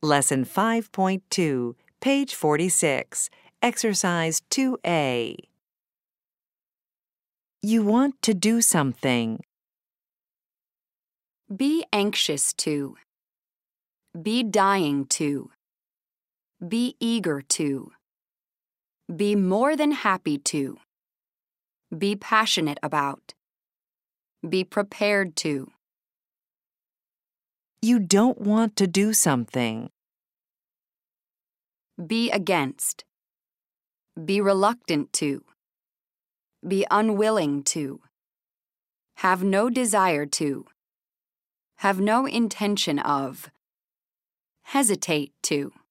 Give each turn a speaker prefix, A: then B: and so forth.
A: Lesson 5.2, page 46, Exercise 2A. You want to do something.
B: Be anxious to. Be dying to. Be eager to. Be more than happy to. Be passionate about. Be prepared to.
A: You don't want to do something.
B: Be against. Be reluctant to. Be unwilling to. Have no desire to. Have no intention of. Hesitate to.